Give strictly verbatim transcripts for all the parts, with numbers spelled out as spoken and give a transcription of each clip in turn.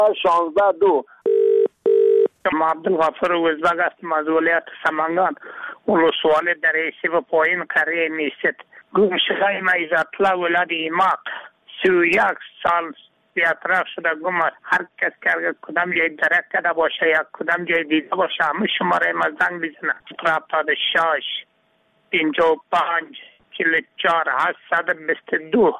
شانزده دو. عبدالغفور وزبگ هستم از ولایت سمنگان، ولسوالی در ایسی و پایین قریه میست. گم شده ما از اطلاع ولاد ایماق سی و یک سال بیاطراف شده گم است. هر کس که کدام جای درک کرده باشه یا کدام جای دیده باشه همه شماره ما زنگ بزنه. هفتاد و شش پنجاه و پنج چهل و چهار هشتصد و بیست و دو.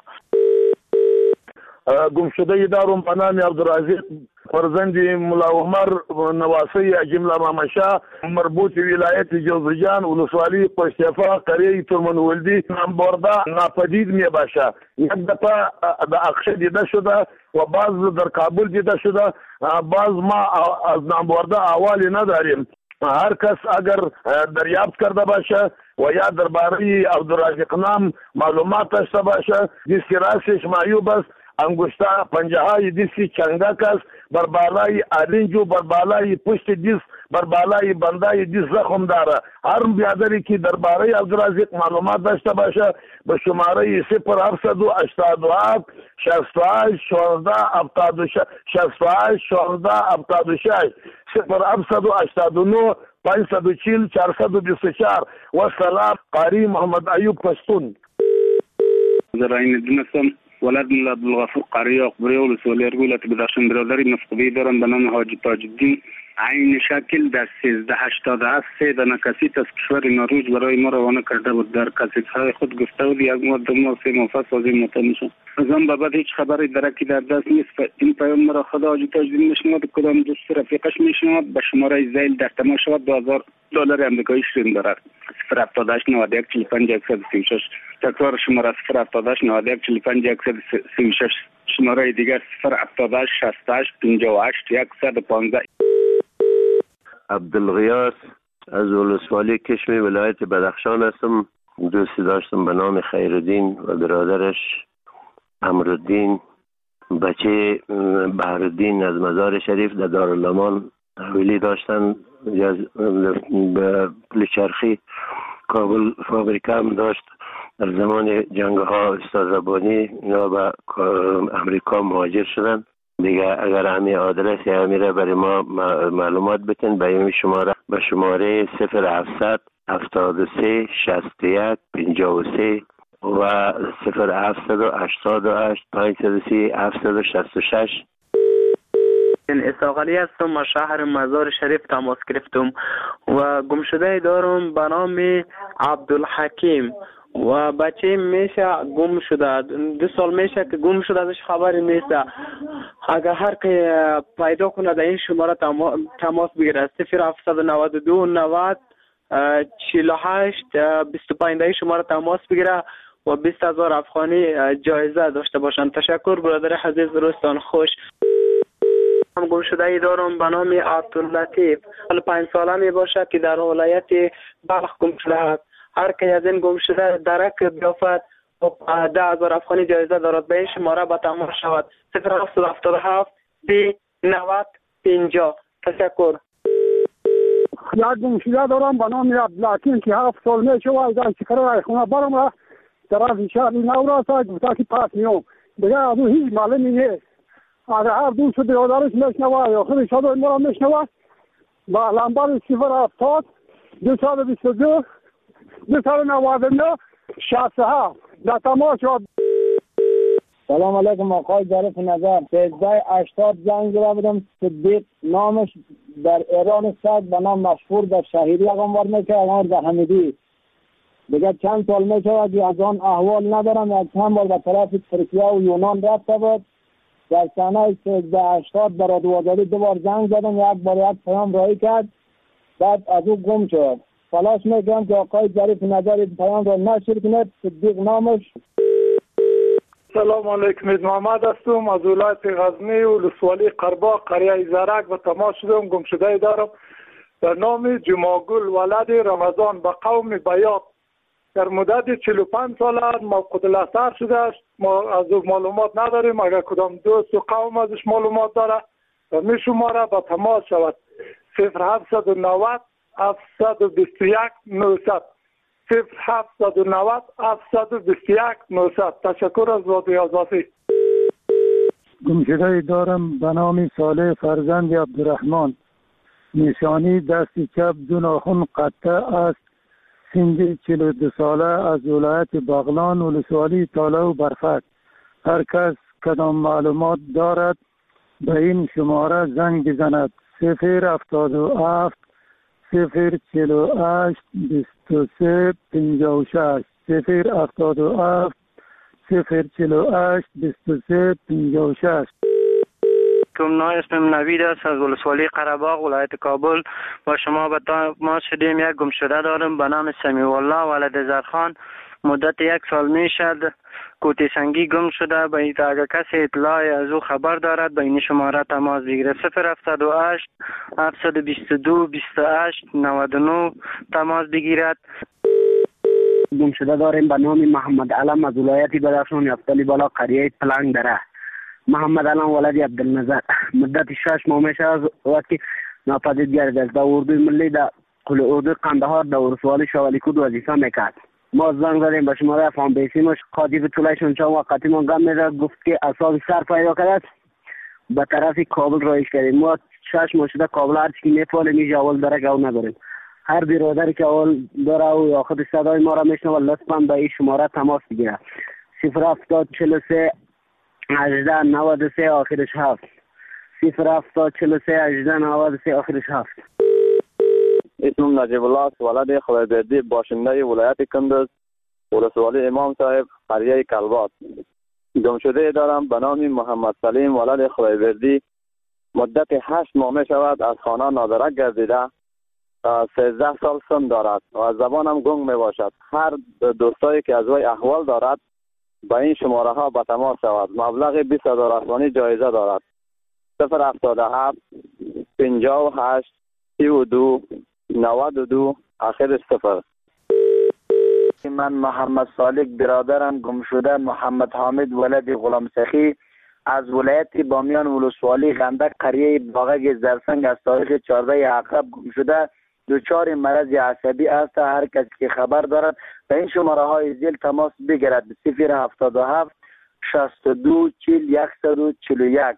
گم شده دارم به نام عبدالعزیز فرزند ملا عمر نواسی جمله مامشا، مربوط ولایت جوزجان، ولسوالی پشتیفا، قریه ترمنولدی، نامبرده ناپدید می باشه. یک دفعه در اقشه دیده شده و بعض در کابل دیده شده، بعض ما از نامبرده احوالی نداریم. هر کس اگر دریافت کرده باشه و یا درباره عبدالرازق نام معلومات داشته باشه، دیسکی راستش معیوب است، انگشته پنجه های دیسی چنگک است، بر بالای آرنجو، بر بالای پشت دیس، بر بالای بندای دیس زخم داره. هر بیادری که درباره عبدالرازق معلومات داشته باشه به شماره صفر هفتصد و هشتاد و هفت شصت و هشت شانزده هفتاد و شش شصت و هشت شانزده هفتاد و شش صفر هفتصد و هشتاد و نه پانصد و چهل چهارصد و بیست و چهار. و سلام، قاری محمد ایوب پشتون. زراین دونستم ولد ملا عبدالغفور قریه اقبری ولسوالی ارگولت بدخشان برادری مفقودی دارم به نام حاجی تاج الدین. عین شکل در سیزده هشتاد و هفت سه دانه کسیت از کشور نروژ برای ما روانه کرده بود. در کسیت های خود گفته بود یک ماه ما سه ماه سازی مطمئن از آن بابت هیچ خبری درکی در دست نیست. این پیام مرا خدا حاجی تاج الدین میشنود، کدام دوست رفیقش میشنود، به شماره زیل در تماس شود دو هزار دلار آمریکایی شیرین دارد. صفر هفتاد و هشت نود و یک چهل و پنج صفر سی و شش. تکرار شماره صفر هفتاد و هشت نود و یک چهل و پنج صفر سی و شش. شماره دیگر صفر هفتاد و هشت شصت و هشت پنجاه و هشت صد و پانزده. عبدالغیاث از ولسوالی کشمی ولایت بدخشان هستم. دوستی داشتم به نام خیرالدین و برادرش امرالدین، بچه بهرالدین از مزار شریف در دارالامان تحویلی داشتن. به پلچرخی کابل فابریکه هم داشت. در زمان جنگ ها استاد ربانی اینا به امریکا مهاجر شدن. دیگه اگر همین آدرس یا همیره برای ما معلومات بتین به این شماره به شماره صفر هفتصد هفتاد و سه شصت و یک پنجاه و سه و صفر هفتصد و هشتاد و هشت پانصد و سی هفتصد و شصت و شش. اسحاقعلی هستم، از شهر مزار شریف تماس گرفتم و گمشده دارم به نام عبدالحکیم و بچه میشه گم شده. دو سال میشه که گم شده، ازش خبری نیست. اگر هر که پیدا کنه در این شماره تماس بگیره. صفر هفتصد و نود و دو نود چهل و هشت بیست و پنج در شماره تماس بگیره و بیست هزار افغانی جایزه داشته باشند. تشکر برادر عزیز، روزتان خوش. هم گم شده ای دارم به نام عبداللطیف، حالا پنج ساله می باشه که در ولایت بلخ گم شده است. هر که از این گم شده درک بیافت و ده هزار افغانی جایزه دارد. به این شماره به تماس شود. صفر هفتصد و هفتاد و هفت سی نود پنجاه. تشکر. یک گم شده دارم به نام عبدالحکیم که هفت سال می شود در چکره خونه برم را طرف شهر نوراس گفته که پس میام دیگه از اون هیچ معلومی نیست. اگر هر دوست برادرش میشنوه یا خودش صدای ما را میشنوه با لمبر صفر هفتاد دو صد و بیست و دو دو صد و نود و نه شصت و هفت در تماس شد. سلام علیکم آقای ظریف نظر. سیزده هشتاد زنگ زده بودم. صدیق نامش در ایران است، به نام مشهور در شهیری اقامت میشه، اقامت در حمیدی. دیگه چند سال میشه که از آن احوال ندارم. یک چند بار به طرف ترکیه و یونان رفته بود. در سنه سیزده هشتاد برای دوازده دو بار زنگ زدم، یک بار یک پیام رایی کرد، بعد از او گم شد. تلاش میکنم که آقای ظریف نظر پیام را نشر کنید. صدیق نامش. سلام علیکم، محمد هستم از ولایت غزنی و ولسوالی قرباق قریه زرک و تماس شدم. گم شده دارم به نام جماگل ولد رمضان به قوم بیاق. در مدت چهل و پنج سال موقوت الاثر شده است. ما از او معلومات نداریم. اگر کدام دوست و قوم ازش معلومات داره و می شماره به تماس شود. صفر هفتصد و نود هفتصد و بیست و یک نهصد صفر هفتصد و نود هفتصد و بیست و یک نهصد. تشکر از وادی آزادی. گمشده دارم به نام صالح فرزند عبدالرحمن. نشانی دست چپ دو ناخن قطع است. سن چهل و دو ساله از ولایت بغلان ولسوالی تاله و برفک. هر کس کدام معلومات دارد به این شماره زنگ بزند. صفر هفتاد و هفت صفر چهل و هشت بیست و سه پنجاه و شش. صفر هفتاد و هفت صفر چهل و هشت بیست و سه پنجاه و شش. کم اسمم نوید است از ولسوالی قره‌باغ ولایت کابل. با شما به ما شدیم. یک گمشده دارم به نام سمیع الله ولد زرخان. مدت یک سال می شد کوتی سنگی گم شده. به این اگر کسی اطلاعی از او خبر دارد به این شماره تماس بگیره. صفر هفتاد و هشت هفتصد و بیست و دو بیست و هشت نود و نه تماس بگیرد. گمشده داریم به نام محمد علم از ولایت بدخشان یفتلی بالا قریه پلنگ دره. محمد علم ولد عبدالنظر. مدت شش ماه میشه از وقتی ناپدید گردید. در اردوی ملی در اردوی قندهار در ولسوالی شوالیکود وظیفه میکرد. ما زنگ زدیم به شماره افغان بیسیمش قاطی طولشون چند وقتی ما گم میده گفت که اصاب سر پیدا کرد به طرف کابل رایش کردیم. ما شش ماه شده کابل هرچی که میتوانیم میشه اول داره که او نداریم. هر برادری که اول داره او یا خود صدای ما را میشنوه لطفا به این شماره تماس بگیره. صفر هفتاد چهل و سه هجده نود و سه آخرش هفت. صفر هفتاد چهل و سه هجده نود و سه آخرش هفت. اسمم نجیب الله است ولد خدایبردی باشنده ولایت کندز ولسوالی امام صاحب قریه کلبات. گمشده دارم به نام محمد سلیم ولد خدایبردی. مدت هشت ماه می شود از خانه نادرک گردیده. سیزده سال سن دارد و از زبانم گنگ می باشد. هر دوستایی که از وی احوال دارد با این شماره ها به تماس شود. مبلغ بیست هزار افغانی جایزه دارد. صفر هفتاد و هفت پنجاه و هشت سی و دو نود و دو آخرش صفر. من محمد صالح برادرم گمشده محمد حامد ولد غلام سخی از ولایت بامیان ولسوالی غندک قریه باغک زرسنگ از تاریخ چهارده عقرب گمشده. دچار مرض عصبی است. هر کسی که خبر دارد به این شماره های زیل تماس بگیرد. صفر هفتاد و هفت شصت و دو چهل صد و چهل و یک.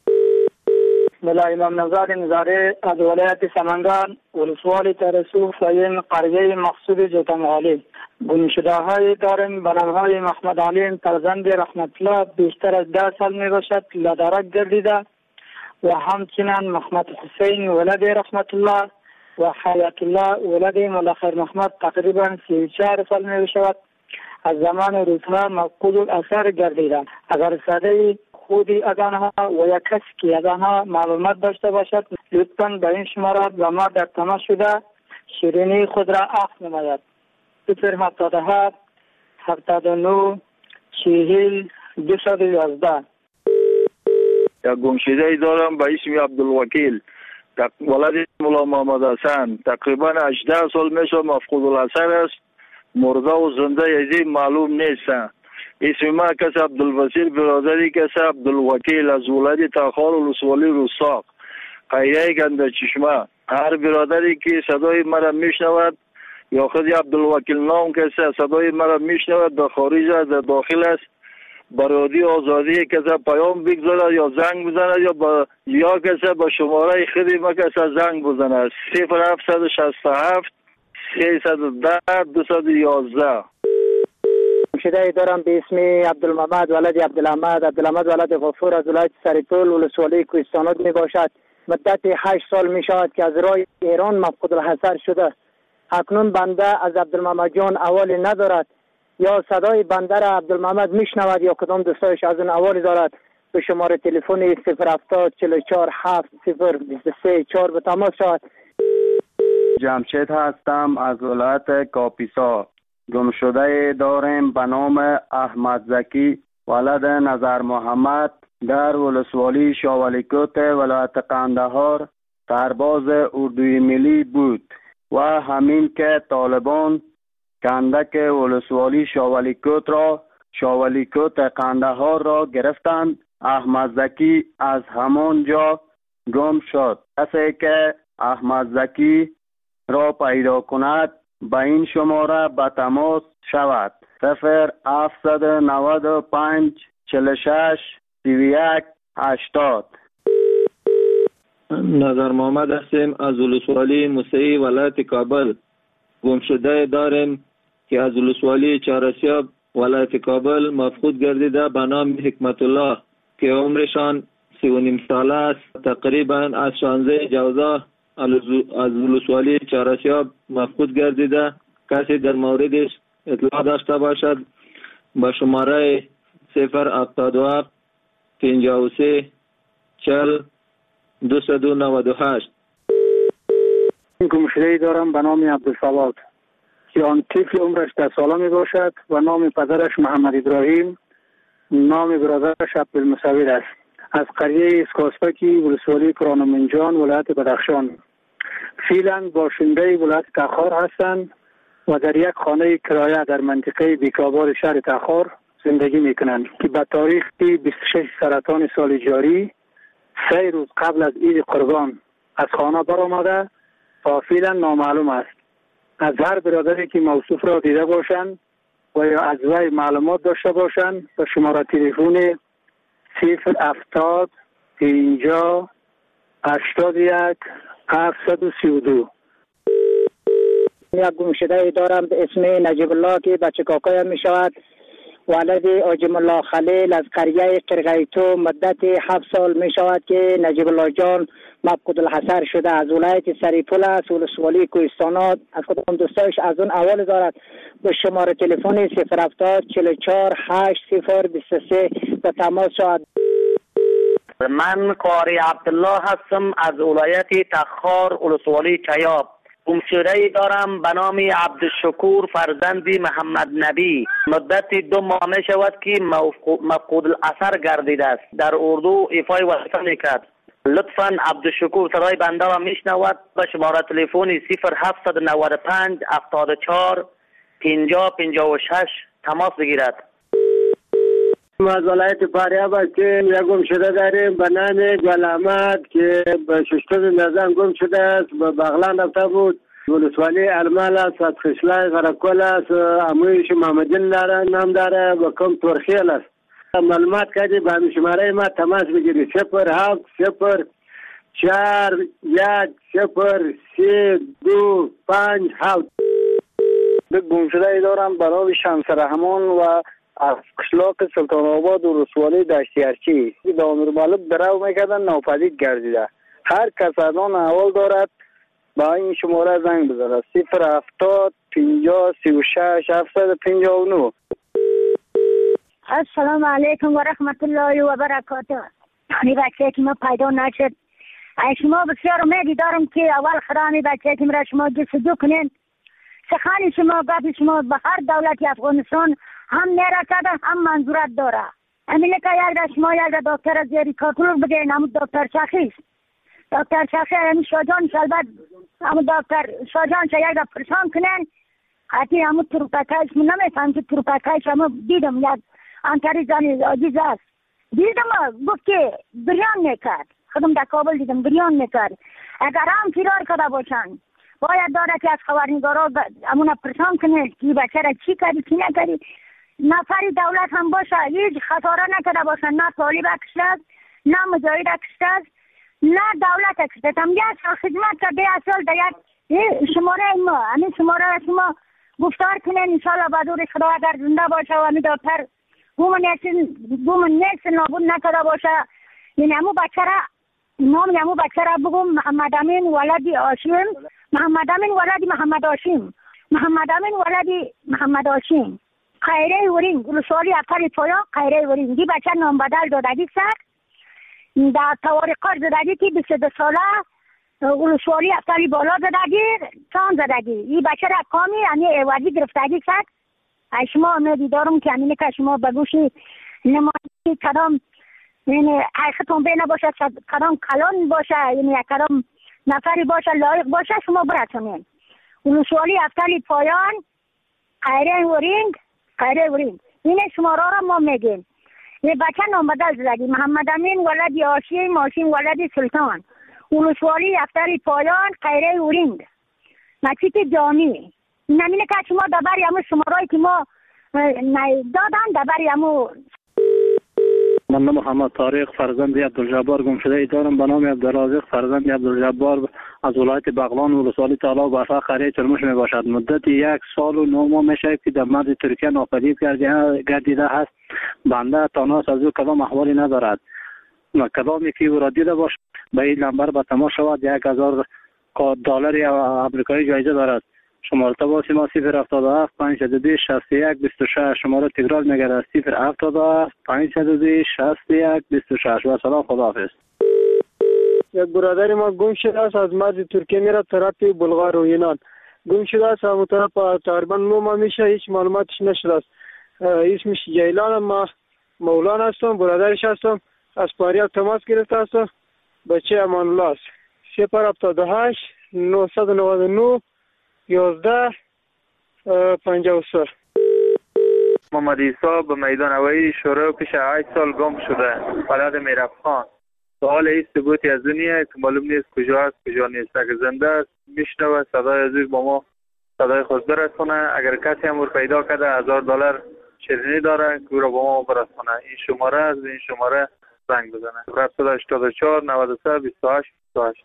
ملا امام نزاد نظاره از ولایت سمنگان ولسوالی ترسو فاین قریه مقصود جتمالی. گمشده های داریم به نام های محمد علیم فرزند رحمت الله بیشتر از ده سال می باشد لدرک گردیده و همچنین محمد حسین ولد رحمت الله و حیات الله ولد ملخیر محمد تقریبا سی و چهار سال می باشد از زمان روزها مفقود الاثر گردیده. اگر صدای خودی از آنها و یک کسی که از آنها معلومات داشته باشد لطفاً به این شماره به ما در تماس شده شیرینی خود را عفو نماید. صفر هفتاد و هفت هفتاد و نه چهل دویست و یازده. یک گمشده ای دارم به اسم عبدالوکیل ولد مولا محمد حسن. تقریبا هجده سال میشه مفقود الاثر است. مرده و زنده از این معلوم نیست. اسم ما کس عبدالبصیر برادری کس عبدالوکیل از ولایت تاخار ولسوالی رستاق قریه گنده چشمه. هر برادری که صدای مرا میشنود یا خود عبدالوکیل نام کسی صدای مرا میشنود در خارج است در داخل است برادی آزادی کسی پیام بگذارد یا زنگ بزند یا با یا کسی با شماره خودی ما کسی زنگ بزند. صفر هفتصد شصت و هفت سیصد و ده دویست و یازده. گمشده دارم به اسم عبدالمحمد ولد عبدالحمد. عبدالحمد ولد غفور از ولایت سرپل ولسوالی کوهستانات می باشد. مدت هشت سال می شود که از راه ایران مفقود الحضر شده. اکنون بنده از عبدالمحمد جان اوالی ندارد یا صدای بنده را عبدالمحمد میشنود یا کدام دوستایش از اون اوالی دارد به شماره تلفن صفر هفتاد چهل و چهار هفت صفر بیست و سه چهار به تماس شود. جمشید هستم از ولایت کاپیسا. گمشده داریم به نام احمد زکی ولد نظر محمد در ولسوالی شاولیکوت ولایت قندهار سرباز اردوی ملی بود و همین که طالبان کندک ولسوالی شاولیکوت را شاولیکوت قندهار را گرفتند. احمد زکی از همان جا گم شد. کسی که احمد زکی را پیدا کند به این شماره به تماس شود. صفر هفتصد و نود و پنج چهل و شش سی و یک هشتاد. نظر محمد هستیم از ولسوالی موسعی ولایت کابل. گمشده داریم که از ولسوالی چهارسیاب ولایت کابل مفقود گردیده به نام حکمت الله که عمرشان سی و نیم ساله است. تقریبا از شانزده جوزا از ولسوالی چهارسیاب مفقود گردیده. کسی در موردش اطلاع داشته باشد با شماره صفر هفتاد و هفت پنجاه و سه چهل دویست و نود و هشت. گمشده‌ای دارم به نام عبدالصواد که آن طفل عمرش ده ساله می باشد و نام پدرش محمد ابراهیم، نام برادرش عبدالمصور است. از قریه اسکاسپکی ولسوالی کرانمنجان ولایت بدخشان. فعلا باشنده ولایت تخار هستند و در یک خانه کرایه در منطقه بیکابار شهر تخار زندگی می کنند که به تاریخ بیست و شش سرطان سال جاری سه روز قبل از عید قربان از خانه برآمده و فعلا نامعلوم است. از هر برادری که موصوف را دیده باشند و یا از وی معلومات داشته باشند به شماره تلفن صفر هفتاد پنجاه هشتاد و یک هفتصد و سی و دو. یک گمشده دارم به اسم نجیب الله که بچه کاکایم می شود. ولد آجم الله خلیل از قریه قرغیتو مدت هفت سال می شود که نجیب الله جان مفقود الحصر شده. از ولایت سریپول است، ولسوالی کوهستانات. از کدام دوستایش از اون اول دارد به شماره تلفن صفر هفتاد چهل و چهار هشت صفر بیست و سه به تماس شود. من قاری عبدالله هستم از ولایت تخار ولسوالی چیاب. گمشده‌ای دارم به نام عبدالشکور فرزند محمد نبی. مدت دو ماه می شود که مفقود الاثر گردیده است. در اردو ایفای وظیفه میکرد. لطفاً عبدالشکور صدای بنده را میشنود به شماره تلفن صفر هفتصد و نود و پنج هفتاد و چهار پنجاه پنجاه و شش تماس بگیرد. از ولایت فاریاب هستیم. یک گمشده داریم به نام گل احمد که به ششتم نظام گم شده است. به بغلان رفته بود. ولسوالی المال است، از خشلای غرکل است. امویش محمدین داره نام داره و کم ترخیل است. معلومات کردی به شماره ما تماس بگیری صفر هفت صفر چهار یک صفر سه دو پنج هفت. گمشده دارم به نام شمس رحمان و از قشلاق سلطان آباد و رسوالی دشتی ارچی به امیر مالک درو میکردن ناپدید گردیده. هر کس از آن احوال دارد با این شماره زنگ بزنه صفر هفتاد پنجاه سی و شش هفتصد و پنجاه و نه. السلام علیکم و رحمت الله و برکاته. این بچه که ما پیدا نشد شما بسیار امیدی دارم که اول خرانی بچه که مرا شما جستجو کنین. سخن شما گفت شما به هر دولت افغانستان هم نرسده هم منظورت داره. امینه که یک در شما یک در دکتر از زیری کارکلور بگیرین همون دکتر شخیص دکتر شخیص همین شاجان شلبت همون دکتر شاجان شا یک در پرسان کنین حتی همون تروپکایش من نمیفهم که تروپکایش همون دیدم یک انتری زنی عزیز است دیدم گفت که بریان میکرد خودم در کابل دیدم بریان میکرد. اگر هم فرار کرده باشن باید داره که از خبرنگارا همون پرسان کنین که بچه را چی کردی چی نکردی. نفری دولت هم باشه هیچ خطاره نکرده باشن، نه طالب اکشته است نه مجاهد اکشته است نه دولت اکشته است. هم یک سال خدمت کرده یک سال دیگر شماره ما همین شماره شما گفتار کنین انشاءالله بدور خدا اگر زنده باشه و همین دکتر گومن نیست نابود نکرده باشه. یعنی همون بچه را نام همون بچه را بگم محمد امین ولدی هاشم محمد امین ولدی محمد هاشم محمد امین ولدی محمد هاشم خیره ورین ولسوالی افتر پایا خیره ورین دی بچه نام بدل دادگی سر در توارقات زدگی که بیست و دو ساله ولسوالی افتری بالا زدگی چان زدگی این بچه را کامی یعنی ایوازی گرفتگی سر. شما امیدی دارم که همینه که شما بگوشی نمایی کدام یعنی حیختون بینه باشه کدام کلان باشه یعنی کدام نفری باشه لایق باشه شما برسونین. ولسوالی افتری پایان خیره ورین خیره ورین این شماره را ما میگیم. یه بچه نام بدل زدگی محمد امین ولدی هاشم هاشم ولدی سلطان ولسوالی افتری پایان خیره ورین مسجد جامی. نمینه که شما دبری همون شمارهایی که ما دادن دبری همون تمنا محمد طارق فرزند عبدالجبار گم شده ای دارم به نام عبدالرازق فرزند عبدالجبار از ولایت بغلان ولسوالی طالب و برفا قریه ترمش می باشد. مدت یک سال و نه ماه میشه که در مرز ترکیه ناپدید گردیده هست. بنده تاناس از او کدام احوالی ندارد. کدامی که او را دیده باشد به این نمبر به تماس شود. یک هزار دلار آمریکایی جایزه دارد. شماره تماس ما صفر هفتاد و هفت پنجصد و دو شصت و یک بیست و شش. شماره تکرار میگردد صفر هفتاد و هفت پنجصد و دو شصت و یک بیست و شش. و سلام، خداحافظ. یک برادر ما گم شده است، از مرز ترکیه میره طرف بلغار و یونان. گم شده است، همون طرف تقریبا نو ماه میشه، هیچ معلوماتش نشده است. اسمش جیلان، ما مولانا هستم، برادرش هستم. از پاریاب تماس گرفته هستم. بچه امان الله است. صفر هفتاد و هشت نهصد و نود و نه یازده پنجاه و سه. محمد عیسی به میدان هوایی شروع پیش هشت سال گم شده، بلد میرفخان. سوال این ثبوتی از دنیا که معلوم نیست کجا است کجا نیست. اگر زنده است میشنوه صدای از با ما صدای خود برسونه. اگر کسی هم پیدا کرده هزار دلار شیرینی داره که او را با ما برسونه. این شماره از این شماره زنگ بزنه. هفت هشتاد و چهار نود و سه بیست و هشت بیست و هشت.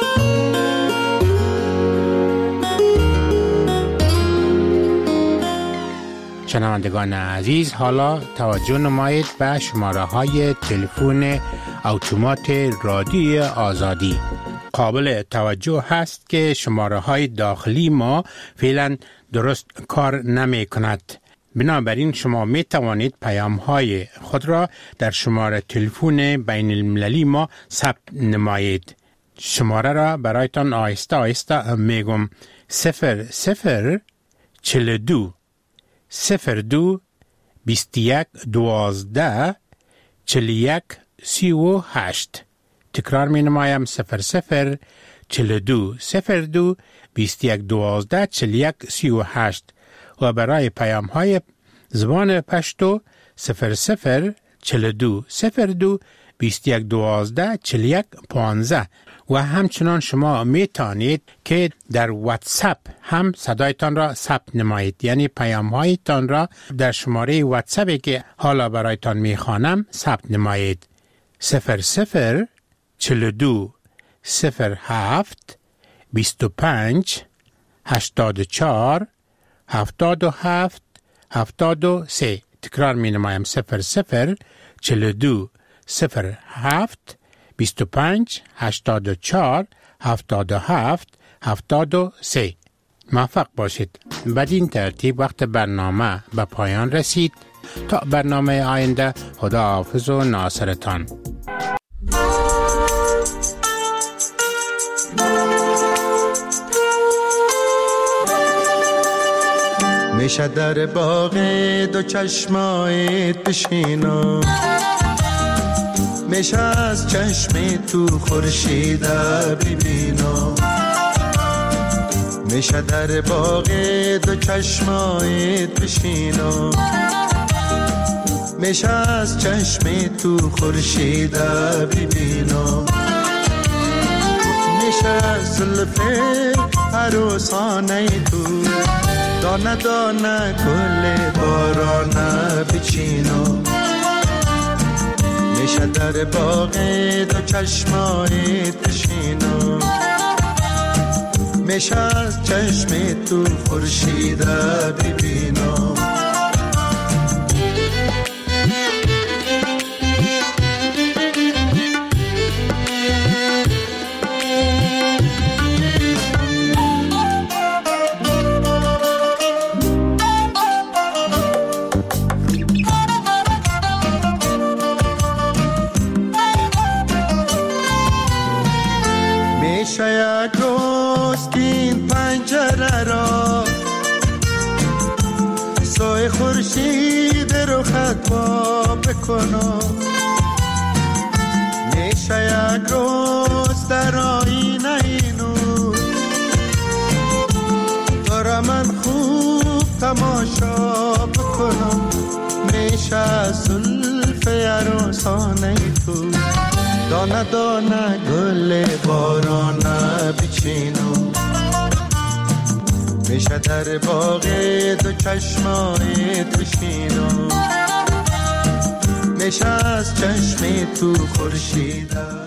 شنوندگان عزیز، حالا توجه نمایید به شماره های تلفن اتومات رادیوی آزادی. قابل توجه هست که شماره های داخلی ما فعلا درست کار نمی کند. بنابراین شما می توانید پیام های خود را در شماره تلفن بین المللی ما ثبت نمایید. شماره را برایتان آهسته آهسته میگم: صفر صفر چل دو صفر دو بیست یک دوازده چل یک سی و هشت. تکرار می نمایم: صفر صفر چل دو صفر دو بیست یک دوازده چل یک سی و هشت. و برای پیام های زبان پشتو صفر صفر چل دو صفر دو بیست یک دوازده چل یک پانزده. و همچنان شما می توانید که در واتساپ هم صدایتان را ثبت نمایید، یعنی پیام هایتان را در شماره واتساپی که حالا برایتان می خوانم ثبت نمایید: صفر صفر چل دو صفر هفت بیست و پنج هشتاد و چهار هفتاد و هفت هفتاد و سه. تکرار می نمایم: صفر صفر چل دو صفر هفت بیست و پنج هشتاد و چهار هفتاد و هفت هفتاد و سه. موفق باشید. بدین ترتیب وقت برنامه به پایان رسید. تا برنامه آینده، خدا حافظ و ناصرتان. میشه در باغ دو چشمایت بشینم، میشه از چشم تو خورشید ببینم، میشه در باغ دو چشمایت بشینم، میشه از چشم تو خورشید ببینم، میشه از زلف عروسانه تو دانه دانه گل بارانه بچینم، میشه در باغ دو چشمایت بشینم، میشه از چشم تو خورشید ببینم. میشه یک روز که این پنجره را سایه خورشید رو خطبا بکنم، میشه یک روز در آینه اینو داره من خوب تماشا بکنم، میشه زلف عروسانه تو دانه دانه گل بارانه بچینم، میشه در باغ دو چشمایت بشینم، نشست چشم تو خورشید.